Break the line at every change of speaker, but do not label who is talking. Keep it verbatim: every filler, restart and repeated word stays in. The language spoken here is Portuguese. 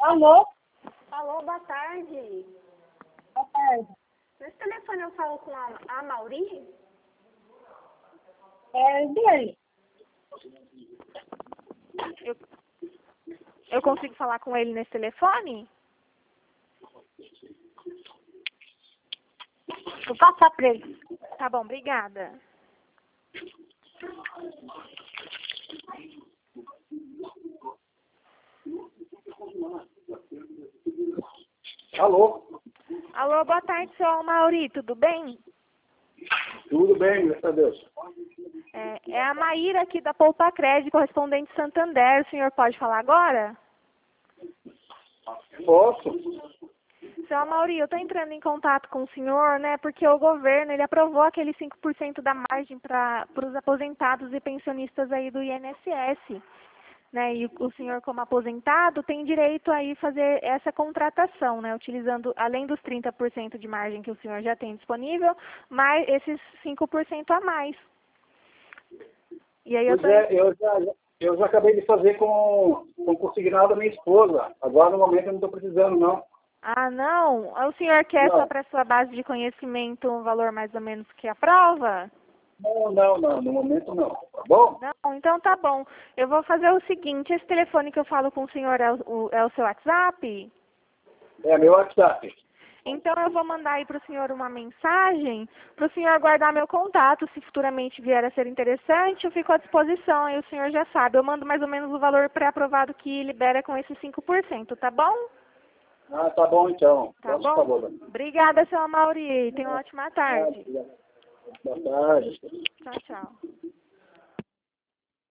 Alô?
Alô, boa tarde.
Boa tarde.
Nesse telefone eu falo com a, a Mauri?
É dele.
Eu, eu consigo falar com ele nesse telefone?
Vou passar pra ele.
Tá bom, obrigada.
Alô?
Alô, boa tarde, seu Mauri, tudo bem?
Tudo bem, graças a Deus.
É, é a Maíra aqui da Poupa Crédito, correspondente Santander. O senhor pode falar agora?
Posso?
Seu Mauri, eu estou entrando em contato com o senhor, né, porque o governo, ele aprovou aquele cinco por cento da margem para os aposentados e pensionistas aí do I N S S. Né, e o senhor, como aposentado, tem direito aí fazer essa contratação, né, utilizando, além dos trinta por cento de margem que o senhor já tem disponível, mais esses cinco por cento a mais. E aí eu
Pois
tô...
é, eu já, eu já acabei de fazer com, com consignado da minha esposa. Agora, no momento, eu não estou precisando, não.
Ah, não? O senhor quer
Não.
só para sua base de conhecimento um valor mais ou menos que a prova?
Não, não, não. No momento, não. Tá bom?
Não, então tá bom. Eu vou fazer o seguinte, esse telefone que eu falo com o senhor é o, é o seu WhatsApp?
É meu WhatsApp.
Então eu vou mandar aí para o senhor uma mensagem, para o senhor guardar meu contato, se futuramente vier a ser interessante, eu fico à disposição, aí o senhor já sabe. Eu mando mais ou menos o valor pré-aprovado que libera com esses cinco por cento, tá bom?
Ah, tá bom, então.
Tá
Por
bom?
favor.
Obrigada, seu Mauri. Tenha uma ótima tarde.
Boa tarde.
Tchau, tchau.